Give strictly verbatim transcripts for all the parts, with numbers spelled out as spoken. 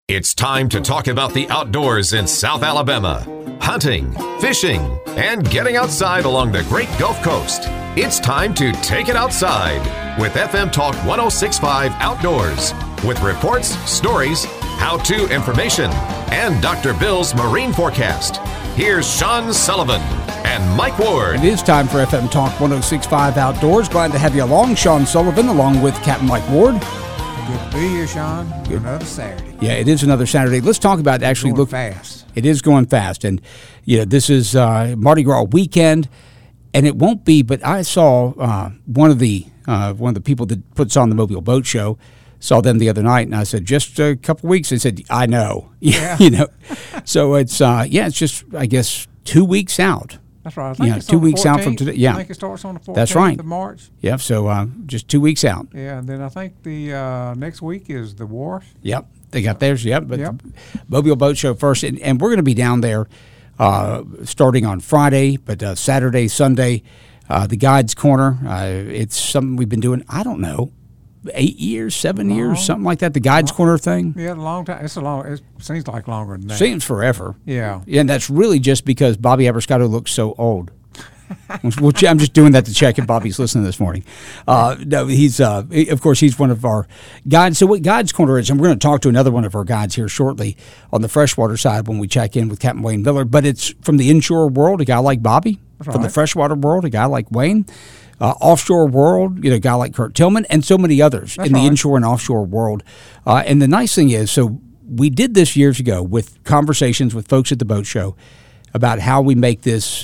It's time to talk about the outdoors in South Alabama. Hunting, fishing, and getting outside along the Great Gulf Coast. It's time to take it outside with F M Talk one oh six point five Outdoors. With reports, stories, how-to information, and Doctor Bill's marine forecast. Here's Sean Sullivan and Mike Ward. It is time for F M Talk one oh six point five Outdoors. Glad to have you along, Sean Sullivan, along with Captain Mike Ward. Good to be here, Sean. Good. Another Saturday. Yeah, it is another Saturday. Let's talk about actually going look fast. It is going fast, and you know this is uh, Mardi Gras weekend, and it won't be. But I saw uh, one of the uh, one of the people that puts on the Mobile Boat Show. Saw them the other night, and I said, just a couple of weeks. They said, I know, Yeah. you know. So it's uh, yeah, it's just I guess two weeks out. That's right. I think Yeah, it's two on the weeks out from fourteenth. today. Yeah, I think it starts on the fourteenth That's right. of March. Yep. So uh, just two weeks out. Yeah, and then I think the uh, next week is the wharf. Yep, they got theirs. Yep, but Yep. Mobile Boat Show first, and, and we're going to be down there uh, starting on Friday, but uh, Saturday, Sunday, uh, the Guides Corner. Uh, it's something we've been doing. I don't know, eight years, seven Long. years, something like that. The Guides Corner thing Yeah, a long time. It's a long. It seems like longer than that. seems forever. Yeah. and that's really just because Bobby Abrascato looks so old. Which I'm just doing that to check if Bobby's listening this morning. Uh, no, he's uh, he- of course he's one of our guides. So what Guides Corner is, and we're going to talk to another one of our guides here shortly on the freshwater side when we check in with Captain Wayne Miller. But it's from the inshore world, a guy like Bobby. That's From the right. freshwater world, a guy like Wayne. Uh, offshore world, you know, a guy like Kurt Tillman, and so many others That's in the right. inshore and offshore world. Uh, and the nice thing is, so we did this years ago with conversations with folks at the boat show about how we make this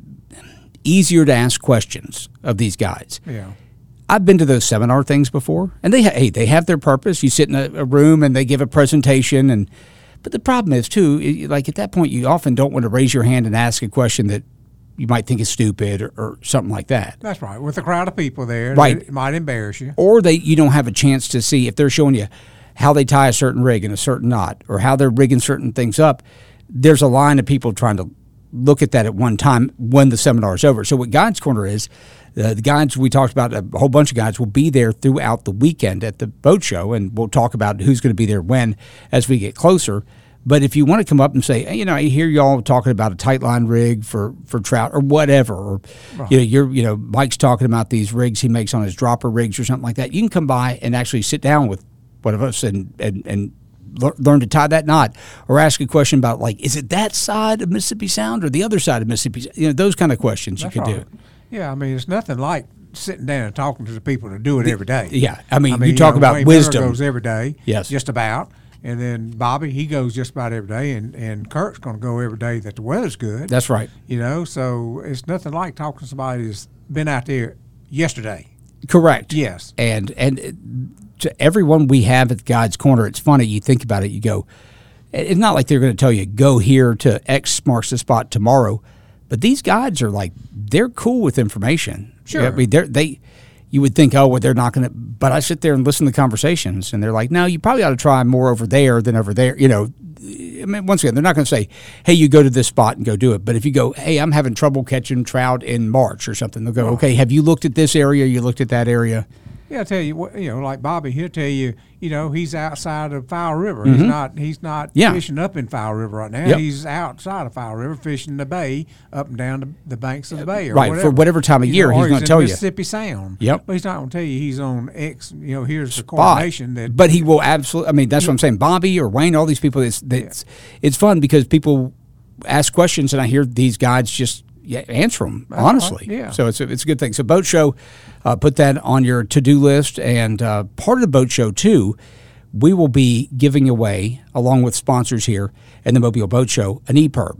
easier to ask questions of these guides. Yeah. I've been to those seminar things before, and they ha- hey, they have their purpose. You sit in a, a room and they give a presentation, and but the problem is too, i- like at that point, you often don't want to raise your hand and ask a question that you might think is stupid or, or something like that. That's right. With a crowd of people there, Right. it might embarrass you. Or they you don't have a chance to see if they're showing you how they tie a certain rig in a certain knot or how they're rigging certain things up. There's a line of people trying to look at that at one time when the seminar is over. So what Guides Corner is, uh, the guides we talked about, a whole bunch of guides will be there throughout the weekend at the boat show, and we'll talk about who's going to be there when as we get closer. But if you want to come up and say, hey, you know, I hear y'all talking about a tight line rig for, for trout or whatever, or you know, you're you know, Mike's talking about these rigs he makes on his dropper rigs or something like that. You can come by and actually sit down with one of us and and and lear- learn to tie that knot, or ask a question about like, is it that side of Mississippi Sound or the other side of Mississippi Sound? You know, those kind of questions That's you could right. do. Yeah, I mean, it's nothing like sitting down and talking to the people that do it every day. Yeah, I mean, you talk know, about Wayne Miller wisdom. goes every day. Yes. Just about. And then Bobby, he goes just about every day, and, and Kurt's going to go every day that the weather's good. That's right. You know, so it's nothing like talking to somebody that's been out there yesterday. Correct. Yes. And and uh, to everyone we have at the Guides Corner, it's funny. You think about it, you go, it's not like they're going to tell you, go here to X marks the spot tomorrow. But these guides are like, they're cool with information. Sure. I mean, they're, they, you would think, oh, well, they're not going to, but I sit there and listen to conversations, and they're like, no, you probably ought to try more over there than over there. You know, I mean, once again, they're not going to say, hey, you go to this spot and go do it. But if you go, hey, I'm having trouble catching trout in March or something, they'll go, okay, have you looked at this area? You looked at that area? Yeah, I tell you what, you know, like Bobby, he'll tell you, you know, he's outside of Fowl River. He's not, he's not Yeah. fishing up in Fowl River right now. Yep. He's outside of Fowl River fishing the bay, up and down the, the banks of the bay, or Right, for whatever. whatever time of You year know, he's or gonna in tell you. Mississippi Sound. Yep. But he's not going to tell you he's on X. You know, here's the Spot. coordination that. But he will absolutely. I mean, that's what I'm saying. Bobby or Wayne, all these people. It's it's, it's fun because people ask questions, and I hear these guides just yeah, answer them honestly. right, yeah. So it's a, it's a good thing. So boat show, uh, put that on your to do list, and uh, part of the boat show too. We will be giving away, along with sponsors here in the Mobile Boat Show, an E P I R B.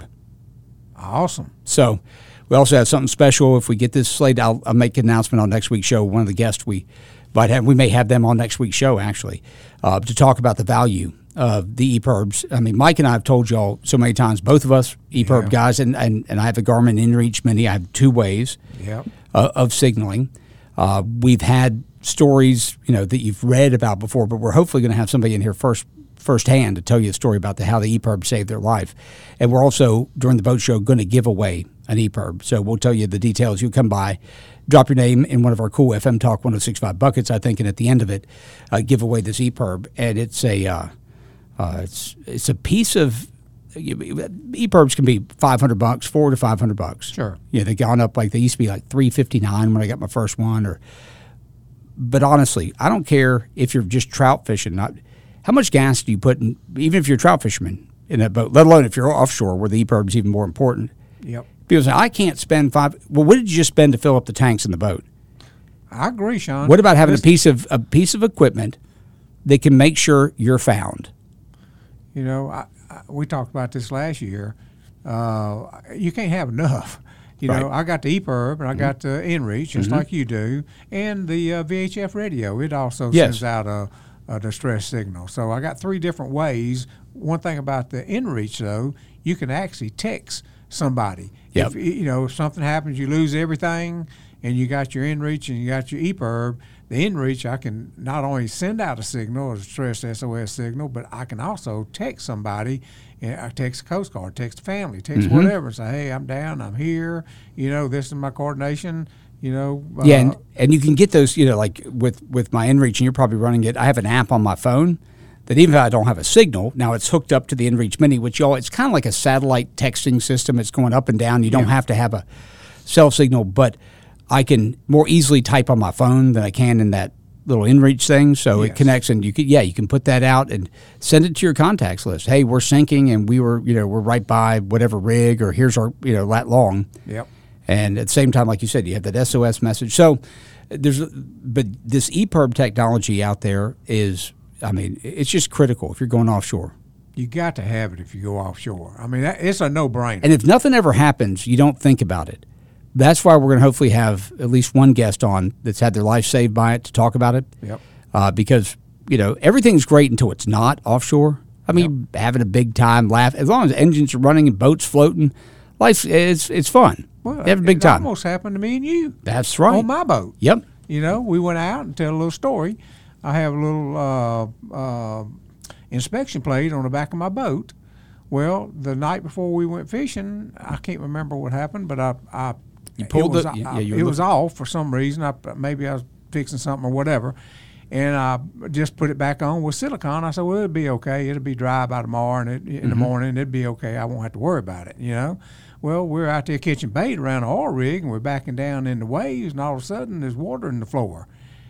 Awesome. So we also have something special. If we get this slate, I'll, I'll make an announcement on next week's show. One of the guests we might have, we may have them on next week's show, actually, uh, to talk about the value of the E P I R Bs. I mean, Mike and I have told y'all so many times, both of us E P I R B Yeah. guys, and, and, and I have a Garmin InReach Mini. I have two ways Yep. uh, of signaling. Uh, we've had stories, you know, that you've read about before, but we're hopefully going to have somebody in here first firsthand to tell you a story about the, how the E P I R B saved their life. And we're also, during the boat show, going to give away an E P I R B. So we'll tell you the details. You come by, drop your name in one of our cool F M Talk one oh six point five buckets, I think, and at the end of it, uh, give away this E P I R B. And it's a, uh, Uh, it's it's a piece of E P I R Bs can be five hundred bucks, four to five hundred bucks. Sure. Yeah, they've gone up like they used to be like three fifty nine when I got my first one. Or, but honestly, I don't care if you're just trout fishing. Not how much gas do you put in, even if you're a trout fisherman in that boat. Let alone if you're offshore, where the E P I R B is even more important. Yep. People say I can't spend five. Well, what did you just spend to fill up the tanks in the boat? I agree, Sean. What about having This- a piece of a piece of equipment that can make sure you're found? You know, I, I, we talked about this last year. Uh, you can't have enough. You know, Right. I got the E P I R B and I got the inReach, just like you do, and the uh, V H F radio. It also Yes. sends out a, a distress signal. So I got three different ways. One thing about the inReach, though, you can actually text somebody. Yep. If you know if something happens, you lose everything, and you got your inReach and you got your E P I R B. The inReach, I can not only send out a signal, a distress S O S signal, but I can also text somebody. And I text the Coast Guard, text the family, text Mm-hmm. whatever, and say, hey, I'm down, I'm here. You know, this is my coordination. You know, uh, Yeah, and, and you can get those, you know, like with, with my inReach, and you're probably running it. I have an app on my phone that even if I don't have a signal, now it's hooked up to the inReach Mini, which y'all, it's kind of like a satellite texting system. It's going up and down. You don't Yeah. have to have a cell signal, but I can more easily type on my phone than I can in that little inReach thing. So Yes. it connects, and you could, yeah, you can put that out and send it to your contacts list. Hey, we're sinking, and we were, you know, we're right by whatever rig, or here's our, you know, lat long. Yep. And at the same time, like you said, you have that S O S message. So there's, but this E P I R B technology out there is, I mean, it's just critical if you're going offshore. You got to have it if you go offshore. I mean, that, it's a no-brainer. And if nothing ever happens, you don't think about it. That's why we're going to hopefully have at least one guest on that's had their life saved by it to talk about it. Yep. Uh, because, you know, everything's great until it's not offshore. I mean, having a big time, laugh. As long as engines are running and boats floating, life, it's, it's fun. Well, Have a big it time. almost happened to me and you. That's right. On my boat. Yep. You know, we went out and tell a little story. I have a little uh, uh, inspection plate on the back of my boat. Well, the night before we went fishing, I can't remember what happened, but I, I You pulled it was, the- I- yeah, you were it was looking- off for some reason. I, maybe I was fixing something or whatever, and I just put it back on with silicone. I said, well, it'll be okay. It'll be dry by tomorrow, and it, in Mm-hmm. the morning it'll be okay. I won't have to worry about it, you know. Well, we're out there catching bait around the oil rig, and we're backing down in the waves, and all of a sudden there's water in the floor.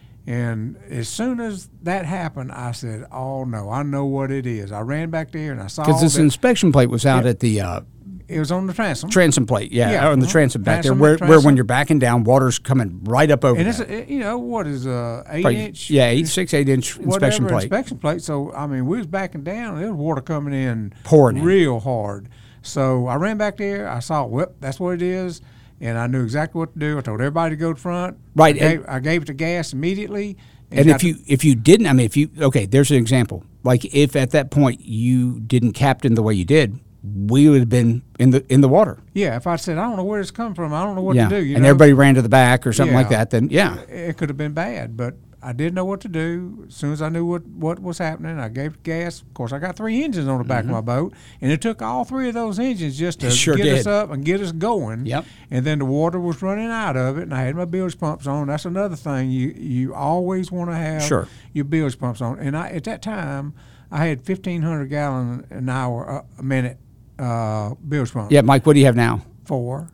And as soon as that happened, I said, oh, no, I know what it is. I ran back there, and I saw Because this that inspection plate was out at the uh, it was on the transom. transom plate, yeah, Yeah, on the uh-huh. transom back Transom, there, where, where when transom. you're backing down, water's coming right up over and it's, that. a, you know, what is a eight Probably- inch? yeah, eight, six, eight inch inspection whatever plate. inspection plate. So, I mean, we was backing down, and there was water coming in Pouring in. real hard. So I ran back there. I saw, whoop, that's what it is. And I knew exactly what to do. I told everybody to go to the front. Right, I gave, and- I gave it to gas immediately. And got if you if you didn't, I mean, if you okay, there's an example. Like if at that point you didn't captain the way you did, we would have been in the in the water. yeah, if I said, I don't know where it's coming from, I don't know what yeah, to do. You and know? everybody ran to the back or something like Yeah. that. Then yeah, It could have been bad, but I didn't know what to do. As soon as I knew what, what was happening, I gave it gas. Of course, I got three engines on the back of my boat, and it took all three of those engines just to It sure get us did. up and get us going. Yep. And then the water was running out of it, and I had my bilge pumps on. That's another thing. You you always want to have Sure. your bilge pumps on. And I at that time, I had fifteen hundred gallon an hour, uh, a minute uh, bilge pump. yeah. Mike, what do you have now? Four.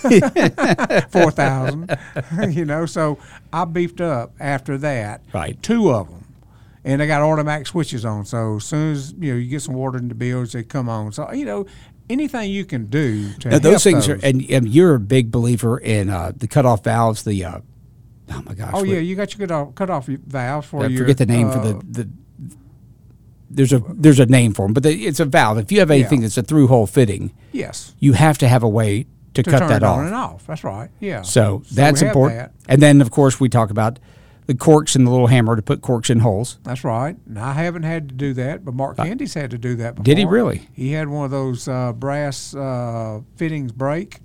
Four thousand. You know, so I beefed up after that. Right. Two of them. And they got automatic switches on. So as soon as, you know, you get some water in the bilge, they come on. So, you know, anything you can do to Now, help those things those. are, and, and you're a big believer in uh, the cutoff valves. The uh, oh my gosh, Oh, what- yeah, you got your cut off, cut off valves for I your. forget the name for uh, the, the there's a there's a name for them, but the, it's a valve. If you have anything Yeah. that's a through hole fitting, Yes. you have to have a way to, To cut turn that it off. on and off. That's right. Yeah. So, So that's we have important. that. And then, of course, we talk about the corks and the little hammer to put corks in holes. That's right. And I haven't had to do that, but Mark Candy's had to do that before. Did he really? He had one of those uh, brass uh, fittings break,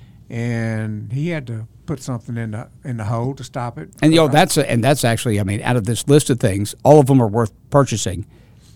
and he had to put something in the in the hole to stop it. And you know that's a, and that's actually, I mean, out of this list of things, all of them are worth purchasing.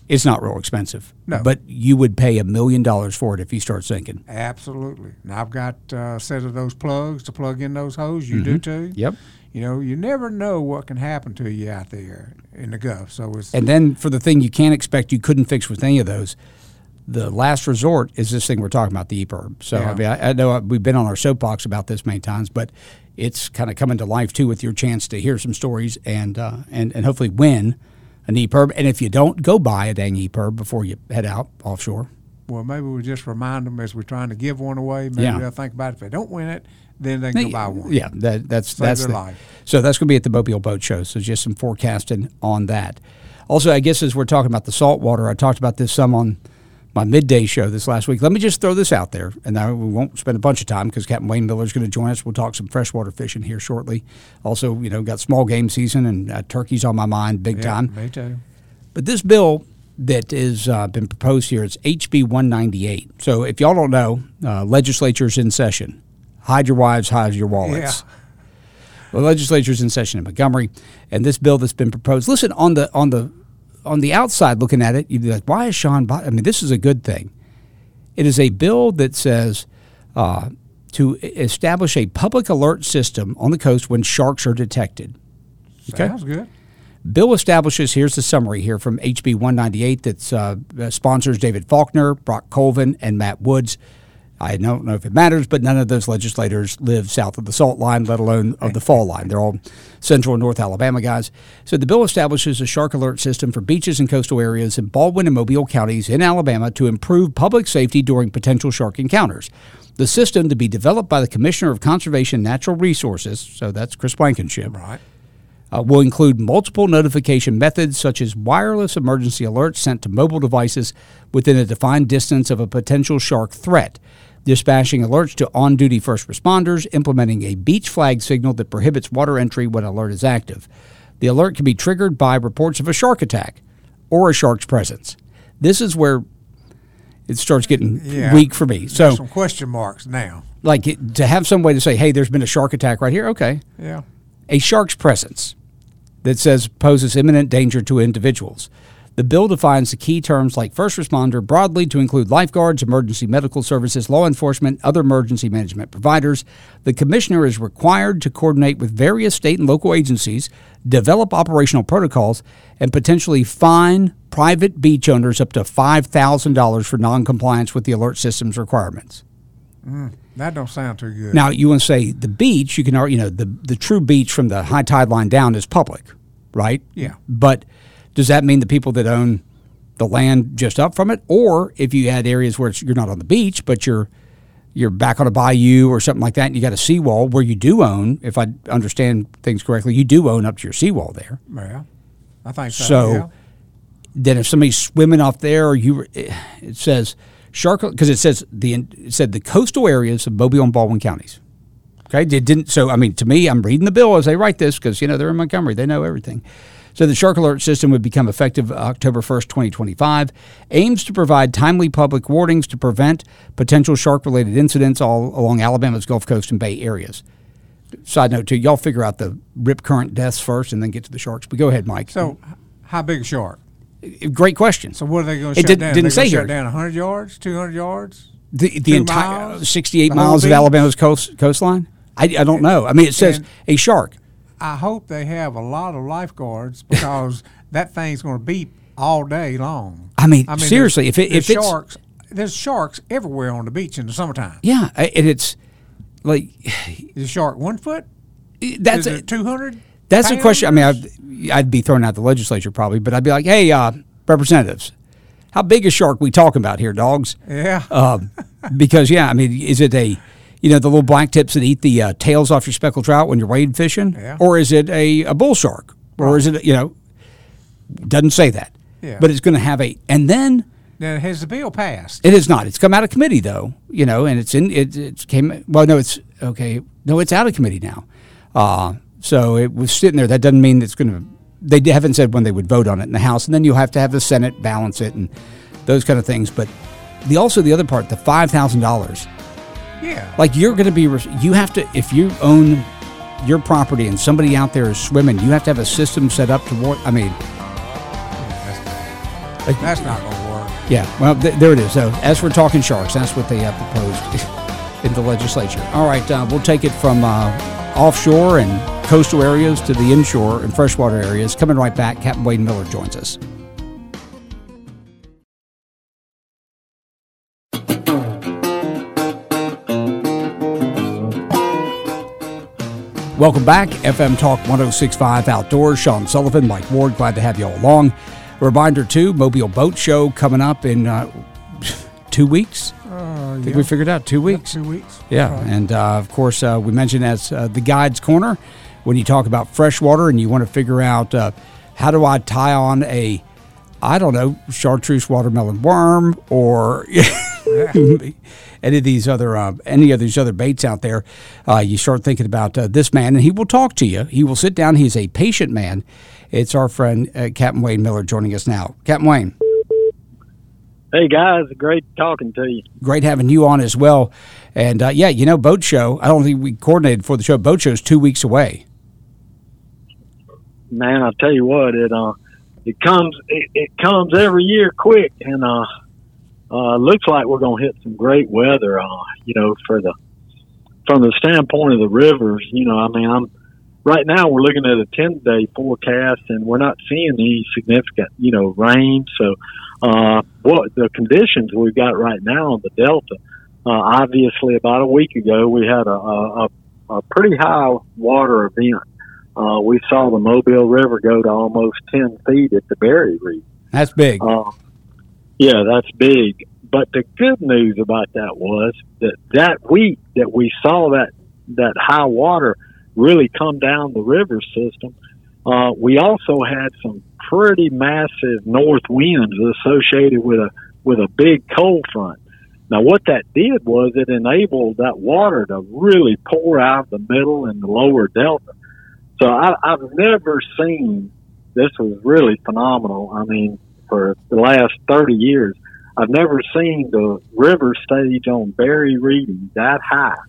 It's not real expensive. No. But you would pay a million dollars for it if you start sinking. Absolutely. And I've got uh, a set of those plugs to plug in those hoses. You mm-hmm. do too. Yep. You know, you never know what can happen to you out there in the Gulf. So it's and then for the thing you can't expect you couldn't fix with any of those, the last resort is this thing we're talking about, the E P I R B. So yeah. I mean, I, I know we've been on our soapbox about this many times, but it's kind of coming to life too with your chance to hear some stories and uh, and and hopefully win an E P I R B. And if you don't, go buy a dang E P I R B before you head out offshore. Well, maybe we just remind them as we're trying to give one away. Maybe yeah. they'll think about it. If they don't win it, then they can go buy one. Yeah, that, that's Save that's their the, life. So that's going to be at the Mobile Boat Show. So just some forecasting on that. Also, I guess as we're talking about the saltwater, I talked about this some on my midday show this last week. Let me just throw this out there, and I, we won't spend a bunch of time because Captain Wayne Miller is going to join us. We'll talk some freshwater fishing here shortly. Also, you know, got small game season, and uh, turkey's on my mind big yeah, time. Me too. But this bill that is uh, been proposed here is H B one ninety-eight. So if y'all don't know, uh, legislature's in session. Hide your wives, hide your wallets. Yeah. The legislature's in session in Montgomery, and this bill that's been proposed. Listen, on the on the on the outside looking at it, you'd be like, "Why is Sean?" Bi-? I mean, this is a good thing. It is a bill that says uh, to establish a public alert system on the coast when sharks are detected. Okay? Sounds good. Bill establishes, here's the summary here from H B one ninety-eight that uh, sponsors David Faulkner, Brock Colvin, and Matt Woods. I don't know if it matters, but none of those legislators live south of the salt line, let alone of the fall line. They're all central and north Alabama guys. So the bill establishes a shark alert system for beaches and coastal areas in Baldwin and Mobile counties in Alabama to improve public safety during potential shark encounters. The system, to be developed by the Commissioner of Conservation and Natural Resources, so that's Chris Blankenship, right. Uh, will include multiple notification methods such as wireless emergency alerts sent to mobile devices within a defined distance of a potential shark threat, dispatching alerts to on-duty first responders, implementing a beach flag signal that prohibits water entry when alert is active. The alert can be triggered by reports of a shark attack or a shark's presence. This is where it starts getting yeah. weak for me. So There's some question marks now. Like it, to have some way to say, hey, there's been a shark attack right here, okay. Yeah. A shark's presence that says poses imminent danger to individuals. The bill defines the key terms like first responder broadly to include lifeguards, emergency medical services, law enforcement, other emergency management providers. The commissioner is required to coordinate with various state and local agencies, develop operational protocols, and potentially fine private beach owners up to five thousand dollars for noncompliance with the alert system's requirements. Mm, that don't sound too good. Now, you want to say the beach, you can, you know, the, the true beach from the high tide line down is public, right? Yeah. But does that mean the people that own the land just up from it? Or if you had areas where it's, you're not on the beach, but you're you're back on a bayou or something like that, and you got a seawall where you do own, if I understand things correctly, you do own up to your seawall there. Yeah, I think so. So yeah. then if somebody's swimming off there, or you, it says shark, because it says the it said the coastal areas of Mobile and Baldwin counties. Okay, it didn't. So I mean, to me, I'm reading the bill as they write this because you know they're in Montgomery, they know everything. So the shark alert system would become effective October first, twenty twenty-five, aims to provide timely public warnings to prevent potential shark-related incidents all along Alabama's Gulf Coast and Bay areas. Side note, too, y'all figure out the rip current deaths first and then get to the sharks. But go ahead, Mike. So how big a shark? Great question. So what are they going to it shut did, down? didn't they say shut here. down one hundred yards, two hundred yards? The, the entire miles? sixty-eight The miles of beach? Alabama's coast, coastline? I, I don't know. I mean, it says And- a shark. I hope they have a lot of lifeguards because that thing's going to beep all day long. I mean, seriously, there's- if it- there's if it's- sharks, there's sharks everywhere on the beach in the summertime. Yeah, I- and it's like Is a shark one foot? that's Is a, it two hundred? that's a question. I mean, I'd, I'd be thrown out the legislature probably, but I'd be like, hey, uh, representatives, how big a shark we talking about here, dogs? Yeah. Um, because yeah, I mean, is it a you know the little black tips that eat the uh, tails off your speckled trout when you're wade fishing, Yeah. or is it a, a bull shark, or Right. is it you know doesn't say that, Yeah. but it's going to have a and then. Now, has the bill passed? It is not. It's come out of committee though, you know, and it's in it. It's came. Well, no, it's okay. No, it's out of committee now. Uh, so it was sitting there. That doesn't mean it's going to. They haven't said when they would vote on it in the House, and then you'll have to have the Senate balance it and those kind of things. But the also the other part, the five thousand dollars. Yeah. Like you're going to be. You have to if you own your property and somebody out there is swimming. You have to have a system set up to work. I mean. That's not going to work. Yeah, well, th- there it is. So, as for talking sharks, that's what they have proposed in the legislature. All right, uh, we'll take it from uh, offshore and coastal areas to the inshore and freshwater areas. Coming right back, Captain Wayne Miller joins us. Welcome back, F M Talk one oh six point five Outdoors. Sean Sullivan, Mike Ward, glad to have you all along. Reminder, too, Mobile Boat Show coming up in uh, two weeks. Uh, I think yeah. we figured out two weeks. Yep, two weeks. Yeah, Right. and uh, of course, uh, we mentioned as uh, the Guide's Corner, when you talk about freshwater and you want to figure out uh, how do I tie on a, I don't know, chartreuse watermelon worm or any of these other uh, any of these other baits out there, uh, you start thinking about uh, this man, and he will talk to you. He will sit down. He's a patient man. It's our friend uh, Captain Wayne Miller joining us now. Captain Wayne. Hey guys, great talking to you. Great having you on as well. And uh, yeah, you know, Boat Show, I don't think we coordinated for the show. Boat Show is two weeks away. Man, I tell you what, it uh, it comes it, it comes every year quick, and uh, uh, looks like we're gonna hit some great weather. Uh, you know, for the from the standpoint of the rivers, you know, I mean, I'm right now we're looking at a ten day forecast, and we're not seeing any significant, you know, rain. So, uh, what the conditions we've got right now on the Delta. Uh, obviously, about a week ago, we had a, a, a pretty high water event. Uh, we saw the Mobile River go to almost ten feet at the Berry Reef. That's big. Uh, yeah, that's big. But the good news about that was that that week that we saw that, that high water really come down the river system, uh, we also had some pretty massive north winds associated with a with a big cold front. Now, what that did was it enabled that water to really pour out of the middle and the lower delta. So I, I've never seen, this was really phenomenal. I mean, for the last thirty years, I've never seen the river stage on Berry reading that high.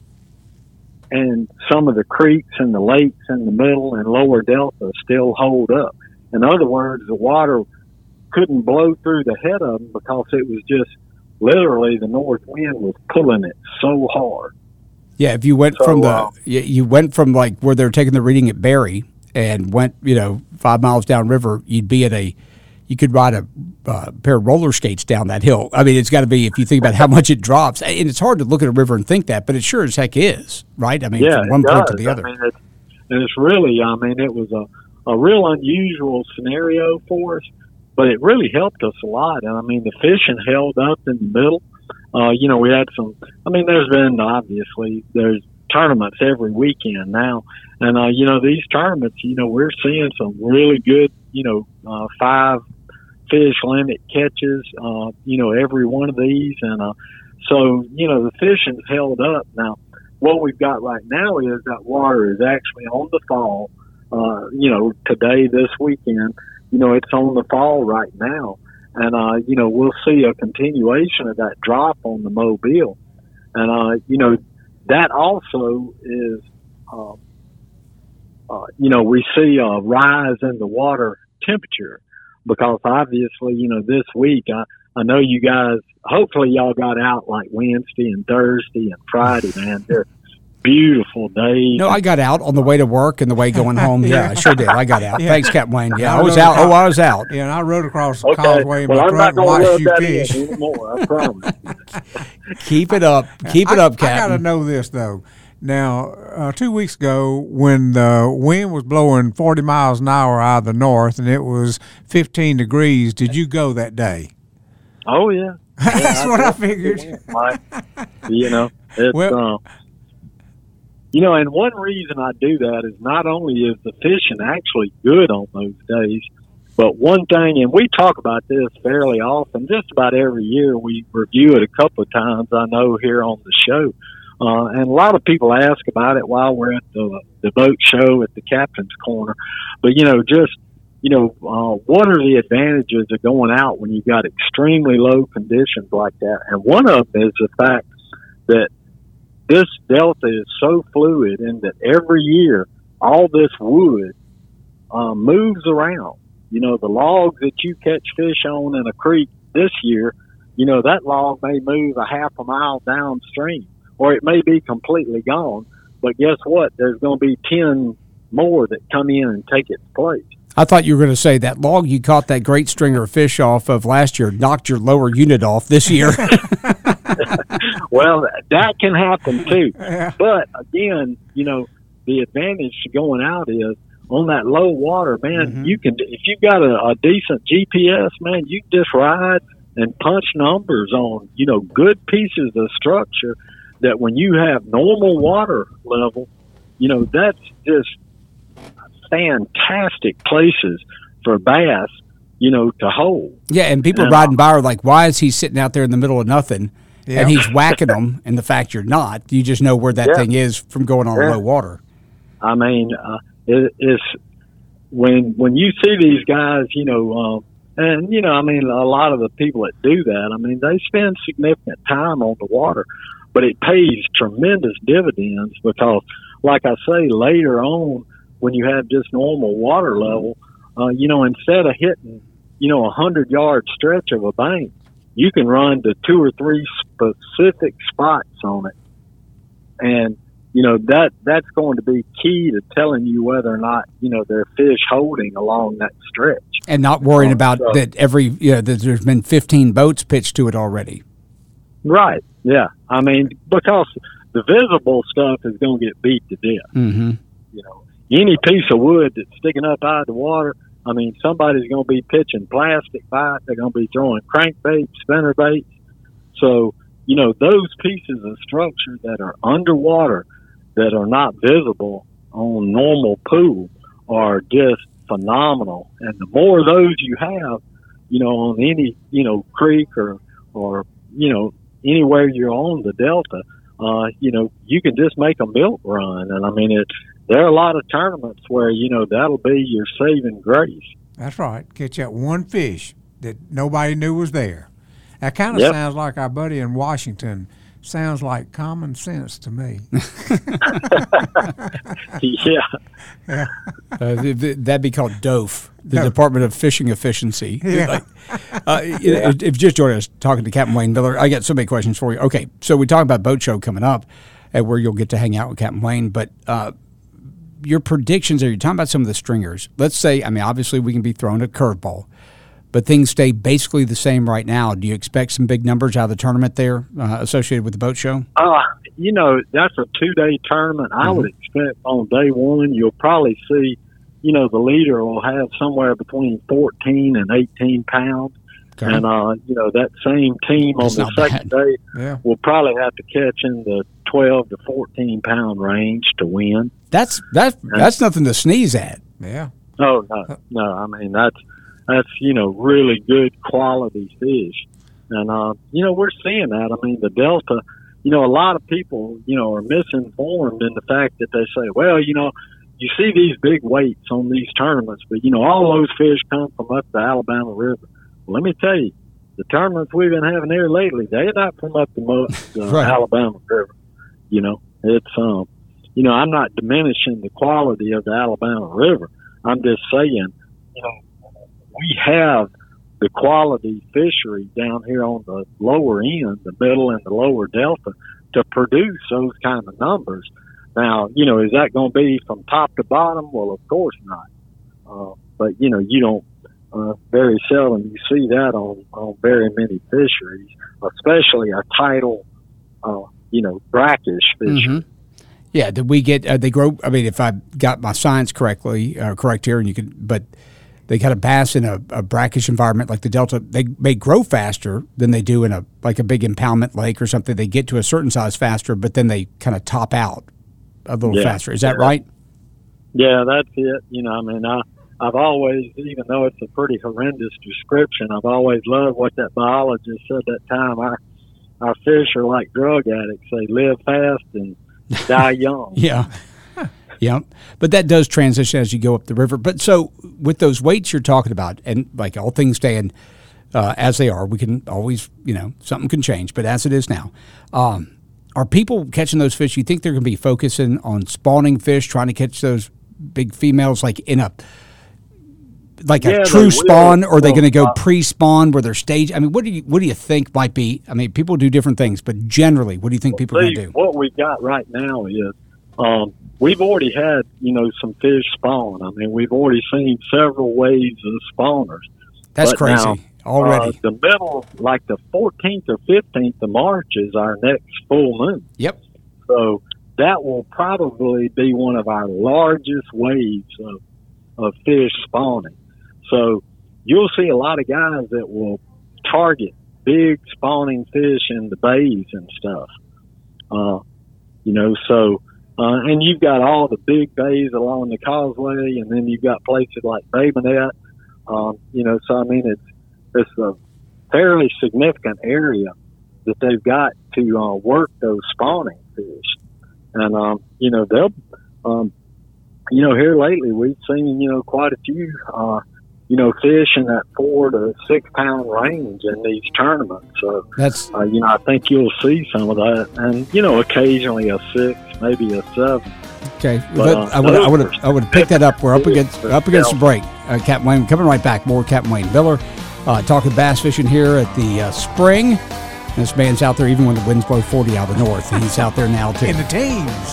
And some of the creeks and the lakes in the middle and lower delta still hold up. In other words, the water couldn't blow through the head of them because it was just literally the north wind was pulling it so hard. Yeah, if you went so, from the uh, you, you went from like where they're taking the reading at Berry and went, you know, five miles downriver, you'd be at a you could ride a uh, pair of roller skates down that hill. I mean, it's got to be, if you think about how much it drops, and it's hard to look at a river and think that, but it sure as heck is, right? I mean, yeah, from one it point does. to the other. I mean, it's, and it's really, I mean, it was a, a real unusual scenario for us, but it really helped us a lot. And I mean, the fishing held up in the middle. Uh, you know, we had some, I mean, there's been, obviously, there's tournaments every weekend now. And, uh, you know, these tournaments, you know, we're seeing some really good, you know, uh, five fish limit catches, uh, you know, every one of these. And, uh, so, you know, the fishing's held up. Now, what we've got right now is that water is actually on the fall, uh, you know, today, this weekend, you know, it's on the fall right now. And, uh, you know, we'll see a continuation of that drop on the Mobile. And, uh, you know, that also is, uh, uh, you know, we see a rise in the water temperature because obviously, you know, this week, I, I know you guys, hopefully y'all got out like Wednesday and Thursday and Friday, man. They're beautiful days. No, I got out on the way to work and the way going home. Yeah, I sure did. I got out. Yeah. Thanks, Captain Wayne. Yeah, I I was rode out. across- Oh, I was out. Yeah, and I rode across the Okay, causeway in well, my I'm truck not and going to watched rub you that fish. in anymore, I promise. Keep it up. Keep it I, up, I got to Captain. know this, though. Now, uh, two weeks ago, when the wind was blowing forty miles an hour out of the north and it was fifteen degrees, did you go that day? Oh, yeah. That's Yeah, what I definitely figured. went, Mike. You know, it's, Well- uh, you know, and one reason I do that is not only is the fishing actually good on those days, but one thing, and we talk about this fairly often, just about every year, we review it a couple of times, I know, here on the show. Uh, and a lot of people ask about it while we're at the, the boat show at the Captain's Corner. But, you know, just, you know, uh, what are the advantages of going out when you've got extremely low conditions like that? And one of them is the fact that this delta is so fluid and that every year all this wood uh, moves around. You know, the logs that you catch fish on in a creek this year, you know, that log may move a half a mile downstream, or it may be completely gone. But guess what? There's going to be ten more that come in and take its place. I thought you were going to say that log you caught that great stringer of fish off of last year knocked your lower unit off this year. Well, that can happen too. Yeah. But again, you know, the advantage to going out is on that low water, man. Mm-hmm. You can, if you've got a, a decent G P S, man, you can just ride and punch numbers on, you know, good pieces of structure that when you have normal water level, you know, that's just fantastic places for bass, you know, to hold. Yeah, and people and, riding by are like, why is he sitting out there in the middle of nothing? Yeah. And he's whacking them, and the fact you're not, you just know where that Yeah. thing is from going on Yeah. low water. I mean, uh, it, it's when when you see these guys, you know, um, and you know, I mean, a lot of the people that do that, I mean, they spend significant time on the water, but it pays tremendous dividends because, like I say, later on when you have just normal water level, uh, you know, instead of hitting, you know, a hundred yard stretch of a bank, you can run to two or three specific spots on it, and you know, that that's going to be key to telling you whether or not, you know, there are fish holding along that stretch. And not worrying Oh, about so- that every, you know, that there's been fifteen boats pitched to it already. Right. Yeah. I mean, because the visible stuff is going to get beat to death. Mm-hmm. You know, any piece of wood that's sticking up out of the water, I mean, somebody's going to be pitching plastic bites. They're going to be throwing crankbaits, spinnerbaits. So, you know, those pieces of structure that are underwater that are not visible on normal pool are just phenomenal. And the more of those you have, you know, on any, you know, creek or, or, you know, anywhere you're on the Delta, uh, you know, you can just make a milk run. And I mean, it, there are a lot of tournaments where, you know, that'll be your saving grace. That's right. Catch that one fish that nobody knew was there. That kind of Yep. sounds like our buddy in Washington. Sounds like common sense to me. Yeah. Yeah. Uh, th- th- that'd be called D O F, the No. Department of Fishing Efficiency. Yeah. Like, uh, you know, if if you just joined us talking to Captain Wayne Miller, I got so many questions for you. Okay, so we talked about Boat Show coming up, and where you'll get to hang out with Captain Wayne, but uh, your predictions are, you're talking about some of the stringers. Let's say, I mean, obviously we can be thrown a curveball, but things stay basically the same right now. Do you expect some big numbers out of the tournament there uh, associated with the Boat Show? Uh, you know, that's a two-day tournament. I would expect on day one you'll probably see, you know, the leader will have somewhere between fourteen and eighteen pounds. Okay. And, uh, you know, that same team That's on not the second bad. day Yeah. will probably have to catch in the twelve to fourteen pound range to win. That's that's that's nothing to sneeze at. Yeah. Oh, no, no. I mean, that's, that's, you know, really good quality fish. And, uh, you know, we're seeing that. I mean, the Delta, you know, a lot of people, you know, are misinformed in the fact that they say, well, you know, you see these big weights on these tournaments, but, you know, all those fish come from up the Alabama River. Well, let me tell you, the tournaments we've been having here lately, they're not from up the mo- uh, Right. Alabama River. You know, it's, um, you know, I'm not diminishing the quality of the Alabama River. I'm just saying, you know, we have the quality fishery down here on the lower end, the middle and the lower Delta, to produce those kind of numbers. Now, you know, is that going to be from top to bottom? Well, of course not. Uh, but, you know, you don't, uh, very seldom you see that on, on very many fisheries, especially a tidal, uh, you know, brackish fishery. Mm-hmm. Yeah, did we get? Uh, they grow. I mean, if I got my science correctly, uh, correct here, and you could, but they got a bass in a, a brackish environment like the Delta. They may grow faster than they do in a like a big impoundment lake or something. They get to a certain size faster, but then they kind of top out a little Yeah. faster. Is that Yeah. right? Yeah, that's it. You know, I mean, I, I've always, even though it's a pretty horrendous description, I've always loved what that biologist said that time. Our, our fish are like drug addicts. They live fast and die young. Yeah. Yeah. But that does transition as you go up the river. But so with those weights you're talking about, and like all things staying uh, as they are, we can always, you know, something can change, but as it is now, um, are people catching those fish? You think they're going to be focusing on spawning fish, trying to catch those big females like in a like Yeah, a they true will. spawn, or are they Well, going to go uh, pre-spawn where they're staged? I mean, what do you what do you think might be? I mean, people do different things, but generally, what do you think people are See, going to do? what we got right now is um, we've already had, you know, some fish spawn. I mean, we've already seen several waves of spawners. That's But crazy now, already. Uh, the middle, like the fourteenth or fifteenth of March is our next full moon. Yep. So that will probably be one of our largest waves of, of fish spawning. So you'll see a lot of guys that will target big spawning fish in the bays and stuff. Uh, you know, so, uh, and you've got all the big bays along the causeway, and then you've got places like Bay Minette. Um, you know, so I mean, it's, it's a fairly significant area that they've got to uh, work those spawning fish. And, um, you know, they'll, um, you know, here lately we've seen, you know, quite a few, uh, you know, fish in that four to six pound range in these tournaments. So, That's uh, you know, I think you'll see some of that. And, you know, occasionally a six, maybe a seven. okay. But, But uh, I would I would those I would have picked that up. We're up against are up against the still- break. Uh, Captain Wayne coming right back. More Captain Wayne Miller uh, talking bass fishing here at the uh, spring. This man's out there even when the winds blow forty out of the north. He's out there now too. In the teams.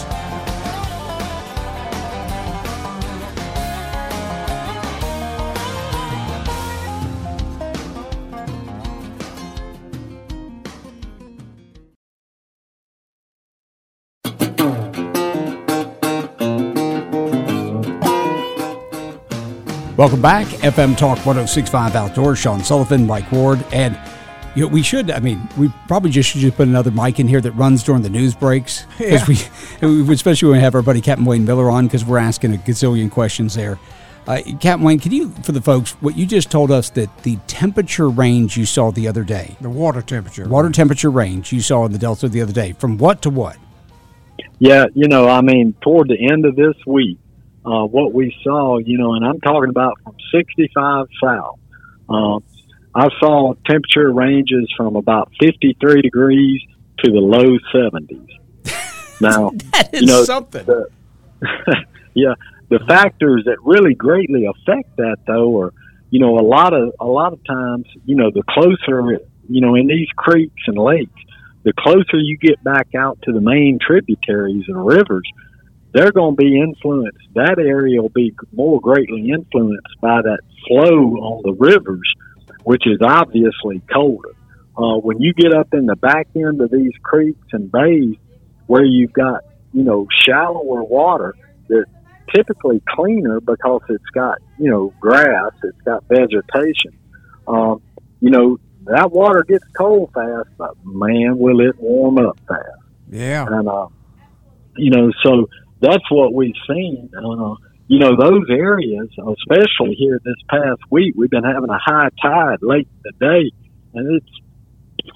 Welcome back, F M Talk one oh six point five Outdoors. Sean Sullivan, Mike Ward, and you know, we should. I mean, we probably just should just put another mic in here that runs during the news breaks, because we, we, especially when we have our buddy Captain Wayne Miller on, because we're asking a gazillion questions there. Uh, Captain Wayne, can you, for the folks, what you just told us that the temperature range you saw the other day, The water temperature. water temperature range you saw in the Delta the other day, from what to what? Yeah, you know, I mean, toward the end of this week, uh, what we saw, you know, and I'm talking about from sixty-five south, uh, I saw temperature ranges from about fifty-three degrees to the low seventies. Now, That is you know, something. the- yeah, the factors that really greatly affect that, though, are, you know, a lot of a lot of times, you know, the closer, you know, in these creeks and lakes, the closer you get back out to the main tributaries and rivers, they're going to be influenced. That area will be more greatly influenced by that flow on the rivers, which is obviously colder. Uh, when you get up in the back end of these creeks and bays where you've got, you know, shallower water that's typically cleaner because it's got, you know, grass, it's got vegetation, um, you know, that water gets cold fast, but man, will it warm up fast. Yeah. And, uh, you know, so that's what we've seen. Uh, you know, those areas, especially here this past week, we've been having a high tide late in the day, and it's,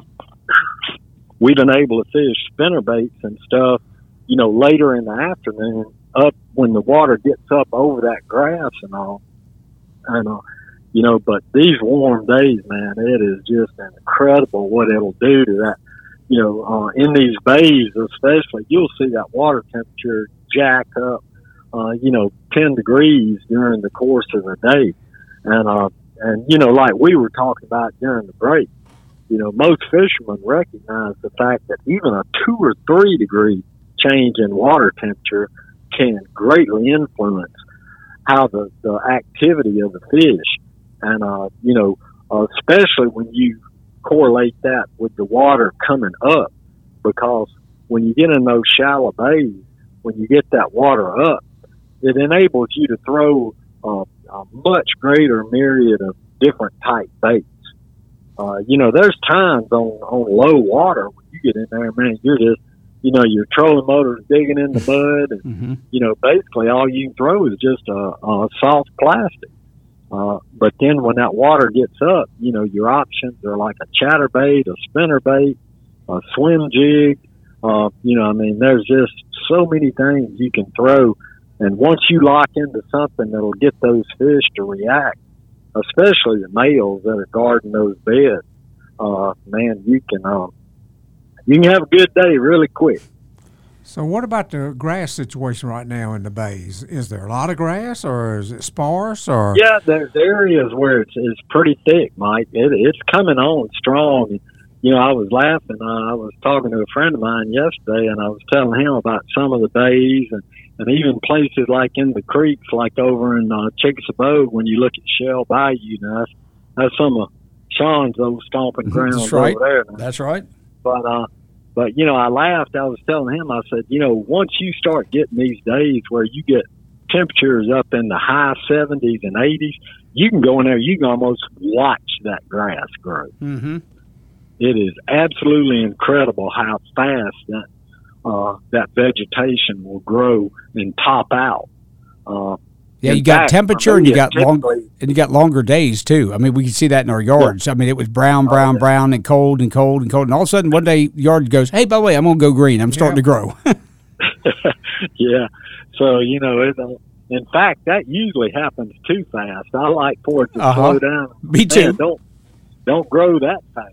we've been able to fish spinnerbaits and stuff, you know, later in the afternoon, up when the water gets up over that grass and all. And, uh, you know, but these warm days, man, it is just incredible what it'll do to that. You know, uh, in these bays especially, you'll see that water temperature jack up, uh, you know, ten degrees during the course of the day. And, uh, and, you know, like we were talking about during the break, you know, most fishermen recognize the fact that even a two or three degree change in water temperature can greatly influence how the, the activity of the fish. And, uh, you know, uh, especially when you correlate that with the water coming up, because when you get in those shallow bays, when you get that water up, it enables you to throw uh, a much greater myriad of different type baits. Uh, you know, there's times on, on low water when you get in there, man, you're just, you know, your trolling motor's digging in the mud, and, Mm-hmm. you know, basically all you can throw is just a, a soft plastic. Uh, but then when that water gets up, you know, your options are like a chatterbait, a spinnerbait, a swim jig. Uh, you know, I mean, there's just so many things you can throw. And once you lock into something that'll get those fish to react, especially the males that are guarding those beds, uh, man, you can, um, you can have a good day really quick. So what about the grass situation right now in the bays? Is there a lot of grass, or is it sparse? Or yeah, there's areas where it's it's pretty thick, Mike. It, it's coming on strong. You know, I was laughing. Uh, I was talking to a friend of mine yesterday, and I was telling him about some of the bays and, and even places like in the creeks, like over in uh, Chickasaw. When you look at Shell Bayou, you know, that's, that's some of Sean's old stomping grounds That's right. over there. That's right. But uh, but you know, I laughed. I was telling him, I said, you know, once you start getting these days where you get temperatures up in the high seventies and eighties, you can go in there. You can almost watch that grass grow. Mm-hmm. It is absolutely incredible how fast that uh, that vegetation will grow and top out. Uh, yeah, in you got fact, temperature I and mean, you got long typically- and you got longer days too. I mean, we can see that in our yards. I mean, it was brown, brown, yeah. brown, and cold and cold and cold, and all of a sudden one day yard goes, "Hey, by the way, I'm gonna go green. I'm starting Yeah. to grow." Yeah. So, you know, it, uh, in fact, that usually happens too fast. I like for it to Uh-huh. slow down. Me too. Man, don't, don't grow that fast.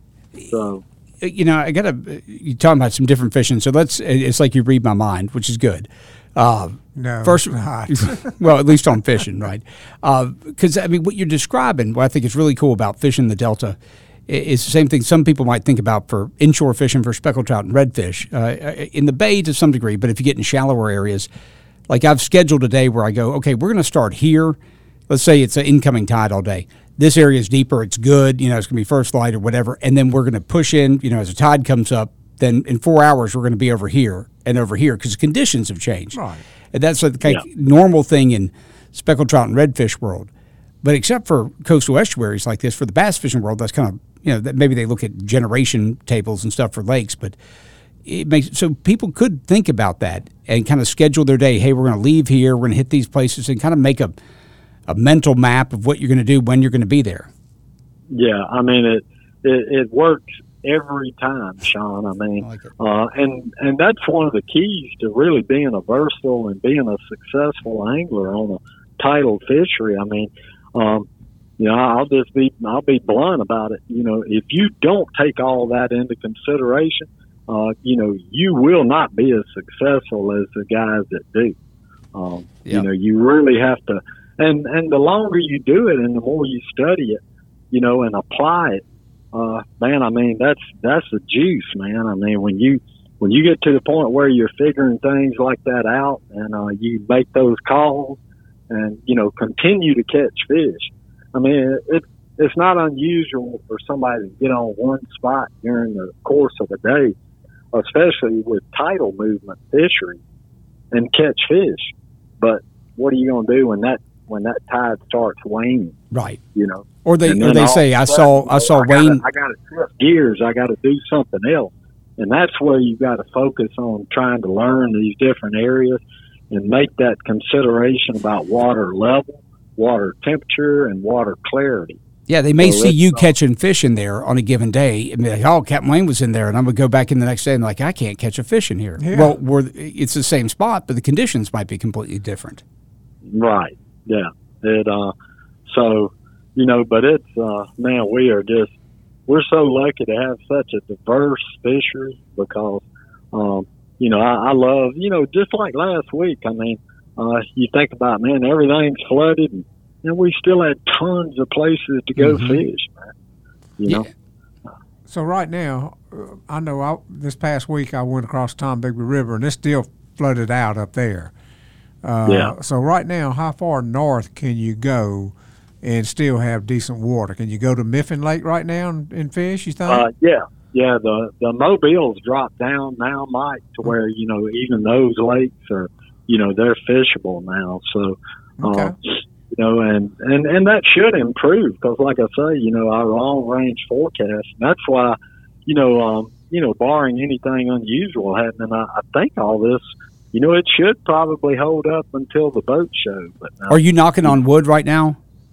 So, You know, I gotta. You talking about some different fishing, so let's. It's like you read my mind, which is good. Uh, no? First, it's not. well, at least on fishing, right? Because I mean, what you're describing, what I think is really cool about fishing the Delta, i- is the same thing some people might think about for inshore fishing for speckled trout and redfish uh, in the bay to some degree. But if you get in shallower areas, like I've scheduled a day where I go, okay, we're going to start here. Let's say it's an incoming tide all day. This area is deeper. It's good. You know, it's going to be first light or whatever. And then we're going to push in, you know, as the tide comes up, then in four hours, we're going to be over here and over here because conditions have changed. Right. And that's a kind of Yeah. normal thing in speckled trout and redfish world. But except for coastal estuaries like this, for the bass fishing world, that's kind of, you know, that maybe they look at generation tables and stuff for lakes, but it makes, so people could think about that and kind of schedule their day. Hey, we're going to leave here. We're going to hit these places and kind of make a, a mental map of what you're going to do when you're going to be there. yeah, I mean, it, it, it works every time, Sean. I mean, I like it. uh, and, and that's one of the keys to really being a versatile and being a successful angler on a tidal fishery. I mean, um, you know, I'll just be, I'll be blunt about it. You know, if you don't take all that into consideration, uh, you know, you will not be as successful as the guys that do. Um, Yeah. You know, you really have to, and, and the longer you do it and the more you study it, you know, and apply it, uh, man, I mean, that's, that's the juice, man. I mean, when you, when you get to the point where you're figuring things like that out and, uh, you make those calls and, you know, continue to catch fish. I mean, it, it's not unusual for somebody to get on one spot during the course of a day, especially with tidal movement fishery, and catch fish. But what are you going to do when that, when that tide starts waning, Right. you know? Or they, And or then they all say, of I a saw, sudden, I saw I gotta- Wayne. I got to shift gears. I got to do something else. And that's where you got to focus on trying to learn these different areas and make that consideration about water level, water temperature, and water clarity. Yeah, they may So see it's, you uh, catching fish in there on a given day and be like, oh, Captain Wayne was in there. And I'm going to go back in the next day and like, I can't catch a fish in here. Yeah. Well, we're, it's the same spot, but the conditions might be completely different. Right. Yeah. It, uh, so, you know, but it's, uh, man, we are just, we're so lucky to have such a diverse fishery because, um, you know, I, I love, you know, just like last week, I mean, uh, you think about, man, everything's flooded and, and we still had tons of places to go Mhm. fish, man. You know? Yeah. So right now, uh, I know I, this past week I went across Tombigbee River and it's still flooded out up there. Uh, Yeah. So right now, how far north can you go and still have decent water? Can you go to Mifflin Lake right now and, and fish, you think? Uh, yeah, yeah. The the Mobile's dropped down now, Mike, to where you know even those lakes are, you know, they're fishable now. So, Okay. uh, you know, and and and that should improve because, like I say, you know, our long range forecast. That's why, you know, um, you know, barring anything unusual happening, I, I think all this, you know, it should probably hold up until the boat show. But uh, Are you knocking on wood right now?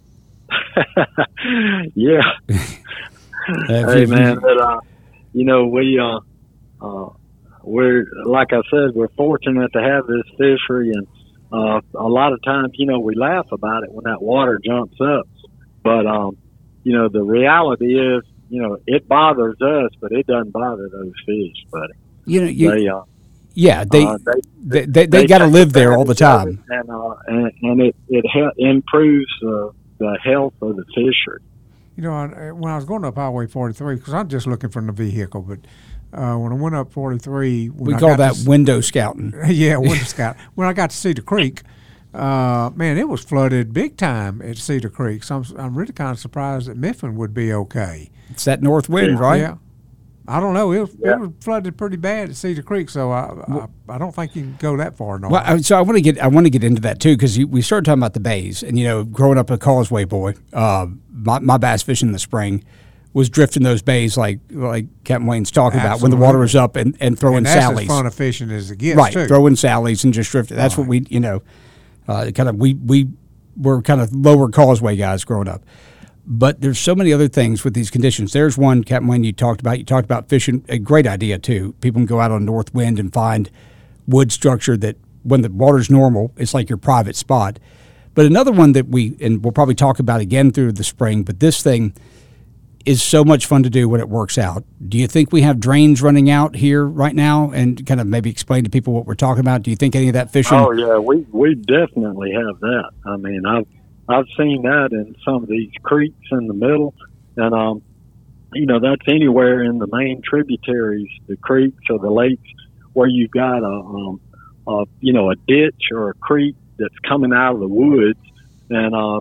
yeah. Uh, Hey man, but, uh, you know we uh, uh, we're like I said, we're fortunate to have this fishery, and uh, a lot of times, you know, we laugh about it when that water jumps up, but um, you know, the reality is, you know, it bothers us, but it doesn't bother those fish, buddy. You know, you, They uh, Yeah, they uh, they they, they, they, they got to take live there all the advantage of time. it, and uh, and, and it it he- improves uh, the health of the fishery. You know, I, when I was going up Highway forty-three, because I'm just looking for the vehicle, but uh, when I went up forty-three, when We I call got that to, window scouting. yeah, window scout. When I got to Cedar Creek, uh, man, it was flooded big time at Cedar Creek. So I'm, I'm really kind of surprised that Mifflin would be okay. It's that north wind, Yeah. right? Yeah. I don't know. It was, Yeah. it was flooded pretty bad at Cedar Creek, so I, I I don't think you can go that far north. Well, I- so I want to get I want to get into that too, because we started talking about the bays, and you know, growing up a Causeway boy, uh, my, my bass fishing in the spring was drifting those bays like like Captain Wayne's talking about when the water was up and, and throwing and that's sallies, as fun of fishing as it gets, right? too. Throwing sallies and just drifting. That's what we you know, uh, kind of we we were kind of lower Causeway guys growing up. But there's so many other things with these conditions. There's one, Captain Wayne, you talked about. You talked about fishing. A great idea, too. People can go out on north wind and find wood structure that when the water's normal, it's like your private spot. But another one that we, and we'll probably talk about again through the spring, but this thing is so much fun to do when it works out. Do you think we have drains running out here right now? And kind of maybe explain to people what we're talking about. Do you think any of that fishing? Oh yeah, we we definitely have that. I mean, I've I've seen that in some of these creeks in the middle, and um, you know, that's anywhere in the main tributaries, the creeks or the lakes, where you've got a, um, a you know, a ditch or a creek that's coming out of the woods, and uh,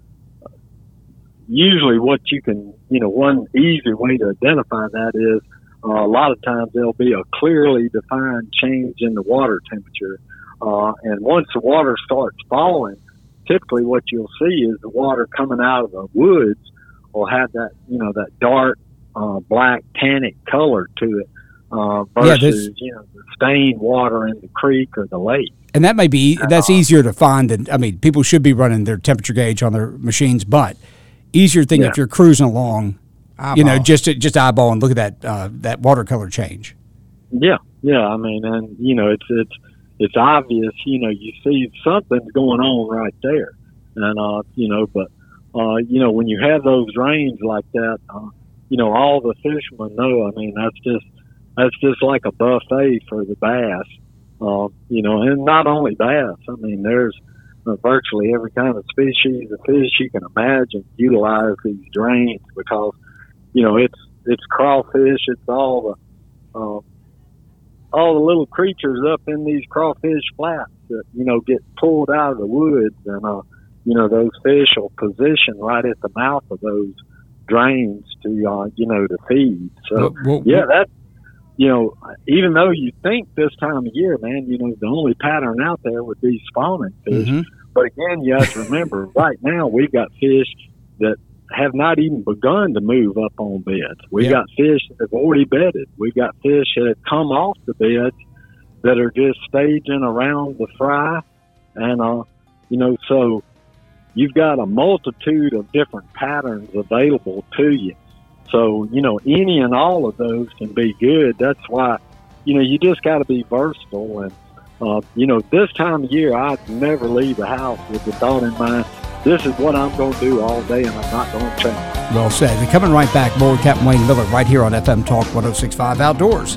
usually what you can, you know, one easy way to identify that is uh, a lot of times there'll be a clearly defined change in the water temperature, uh, and once the water starts falling, typically what you'll see is the water coming out of the woods will have that, you know, that dark, uh, black tannic color to it, uh, Yeah, versus, this- you know, the stained water in the creek or the lake. And that may be, that's easier to find than, I mean, people should be running their temperature gauge on their machines, but easier thing Yeah. if you're cruising along, you know, Eyeball. just to, just eyeball and look at that, uh, that watercolor change. Yeah, yeah. I mean, and you know, it's it's it's obvious. You know, you see something's going on right there, and uh, you know, but uh, you know, when you have those drains like that, uh, you know, all the fishermen know. I mean, that's just that's just like a buffet for the bass. Uh, you know, and not only bass. I mean, there's uh, virtually every kind of species of fish you can imagine utilize these drains because, you know, it's it's crawfish. It's all the uh, all the little creatures up in these crawfish flats that, you know, get pulled out of the woods, and uh, you know, those fish will position right at the mouth of those drains to, uh, you know, to feed. So, Well, well, yeah, that, you know, even though you think this time of year, man, you know, the only pattern out there would be spawning fish. Mhm. But again, you have to remember, right now we've got fish that have not even begun to move up on beds. We've Yeah. got fish that have already bedded. We've got fish that have come off the beds that are just staging around the fry. And, uh, you know, so you've got a multitude of different patterns available to you. So, you know, any and all of those can be good. That's why, you know, you just got to be versatile. And, uh, you know, this time of year, I'd never leave the house with the thought in mind, this is what I'm going to do all day, and I'm not going to change. Well said. And coming right back, more with Captain Wayne Miller right here on F M Talk one oh six point five Outdoors.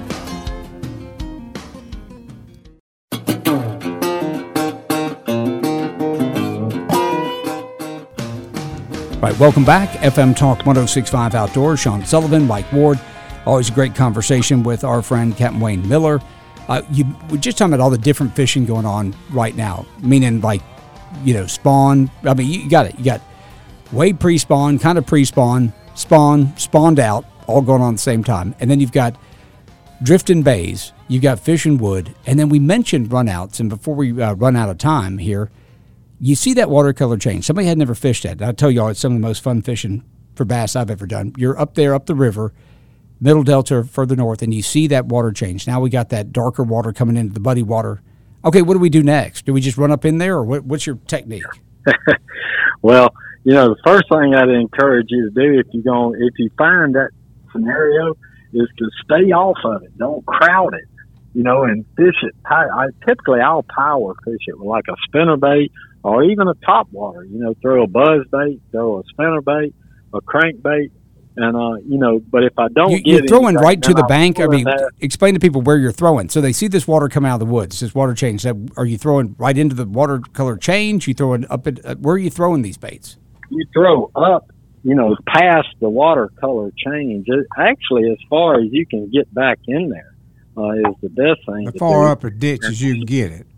Right, welcome back. F M Talk one oh six point five Outdoors. Sean Sullivan, Mike Ward. Always a great conversation with our friend Captain Wayne Miller. Uh, you we're just talking about all the different fishing going on right now, meaning like, you know, spawn. I mean, you got it. You got way pre-spawn, kind of pre-spawn, spawn, spawned out, all going on at the same time. And then you've got drifting bays. You've got fishing wood. And then we mentioned runouts. And before we uh, run out of time here, you see that watercolor change. Somebody had never fished that. I'll tell y'all, it's some of the most fun fishing for bass I've ever done. You're up there, up the river, Middle Delta, further north, and you see that water change. Now we got that darker water coming into the muddy water. Okay, what do we do next? Do we just run up in there, or what, what's your technique? Well, you know, the first thing I'd encourage you to do if you go, if you find that scenario, is to stay off of it. Don't crowd it, you know, and fish it. I, I typically I'll power fish it with like a spinnerbait or even a top water. You know, throw a buzz bait, throw a spinnerbait, a crankbait, And, uh, you know, but if I don't you, get You're throwing anything, right to the I'm bank? I mean, that. explain to people where you're throwing. So they see this water come out of the woods, this water change. So are you throwing right into the watercolor change? You throwing up at, uh, where are you throwing these baits? You throw up, you know, past the watercolor change. It, actually, as far as you can get back in there uh, is the best thing. As to far do. up a ditch as you can get it.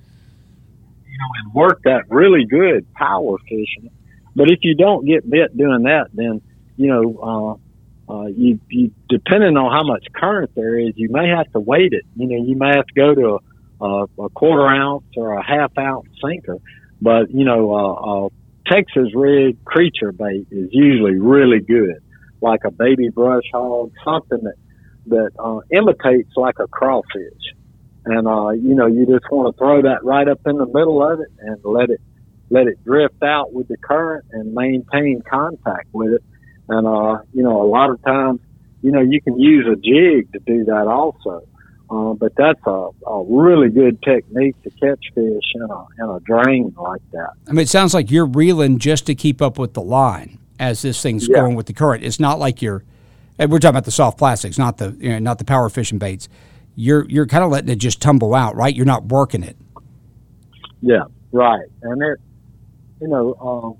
You know, and work that really good power fishing. But if you don't get bit doing that, then, you know, uh, uh, you, you, depending on how much current there is, you may have to weight it. You know, you may have to go to a, a, a quarter ounce or a half ounce sinker. But, you know, uh, uh, Texas rig creature bait is usually really good, like a baby brush hog, something that, that, uh, imitates like a crawfish. And, uh, you know, you just want to throw that right up in the middle of it and let it, let it drift out with the current and maintain contact with it. And, uh, you know, a lot of times, you know, you can use a jig to do that also. Uh, but that's a, a really good technique to catch fish in a, in a drain like that. I mean, it sounds like you're reeling just to keep up with the line as this thing's Yeah. going with the current. It's not like you're, and we're talking about the soft plastics, not the, you know, not the power fishing baits. You're, you're kind of letting it just tumble out, right? You're not working it. Yeah, right. And it, you know,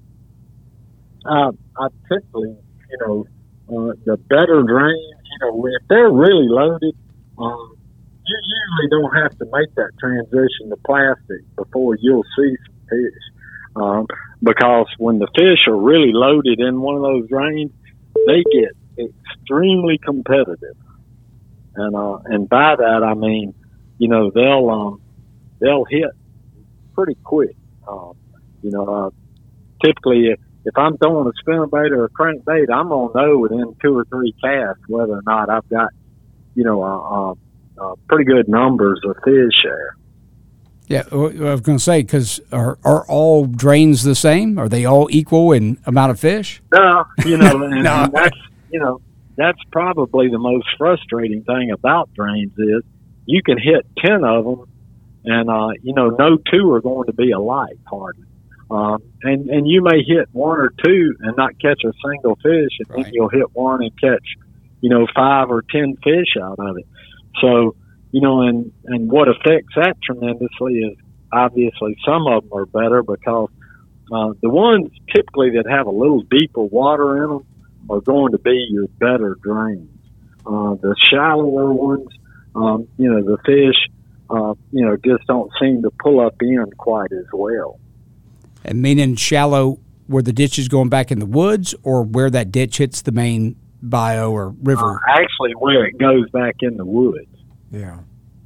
um, I, I typically, you know, uh, the better drains, you know, if they're really loaded, um, you usually don't have to make that transition to plastic before you'll see some fish. Um, because when the fish are really loaded in one of those drains, they get extremely competitive. And, uh, and by that, I mean, you know, they'll, um, they'll hit pretty quick. Um, you know, uh, typically if, if I'm throwing a spinnerbait or a crankbait, I'm going to know within two or three casts whether or not I've got, you know, uh, uh, uh, pretty good numbers of fish there. Yeah, I was going to say, because are, are all drains the same? Are they all equal in amount of fish? No, you know, and, No. and that's, you know, that's probably the most frustrating thing about drains is you can hit ten of them and, uh, you know, no two are going to be alike hardly. Um, and, and you may hit one or two and not catch a single fish, and Right. then you'll hit one and catch, you know, five or ten fish out of it. So, you know, and, and what affects that tremendously is obviously some of them are better because uh, the ones typically that have a little deeper water in them are going to be your better drains. Uh, the shallower ones, um, you know, the fish, uh, you know, just don't seem to pull up in quite as well. And meaning shallow where the ditch is going back in the woods or where that ditch hits the main bayou or river? Uh, actually, where it goes back in the woods. Yeah.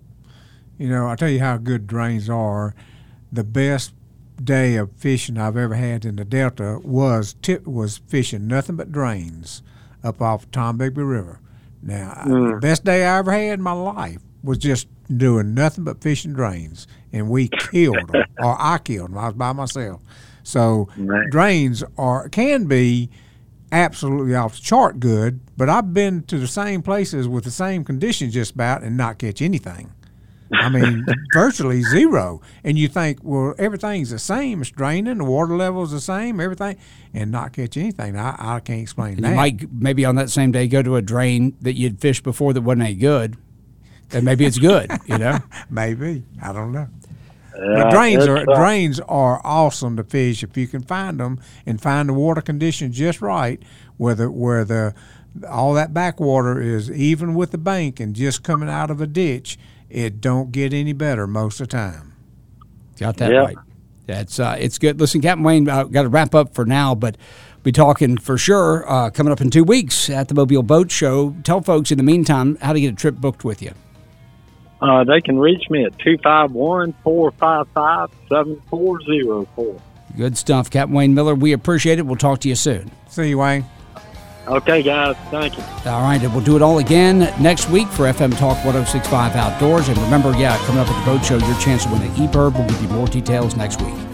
You know, I'll tell you how good drains are. The best day of fishing I've ever had in the Delta was tip was fishing nothing but drains up off Tombigbee River. Now, Mm. the best day I ever had in my life was just doing nothing but fishing drains, and we killed them, or I killed them. I was by myself. So Right. drains are can be absolutely off the chart good, but I've been to the same places with the same conditions just about and not catch anything. I mean, virtually zero. And you think, well, everything's the same. It's draining, the water level's the same, everything, and not catch anything. I, I can't explain And that. you might maybe on that same day go to a drain that you'd fished before that wasn't any good, and maybe it's good, you know? Maybe. I don't know. Yeah, But drains it's, are uh, drains are awesome to fish if you can find them and find the water conditions just right, where the where the all that backwater is even with the bank and just coming out of a ditch. It don't get any better most of the time. Got that Yeah. right. Yeah, it's uh, it's good. Listen, Captain Wayne, uh, got to wrap up for now, but be talking for sure uh, coming up in two weeks at the Mobile Boat Show. Tell folks in the meantime how to get a trip booked with you. Uh, they can reach me at two five one, four five five, seven four zero four. Good stuff, Captain Wayne Miller. We appreciate it. We'll talk to you soon. See you, Wayne. Okay, guys. Thank you. All right, and we'll do it all again next week for F M Talk one oh six point five Outdoors. And remember, yeah, coming up at the Boat Show, your chance to win an E-Bird. We'll give you more details next week.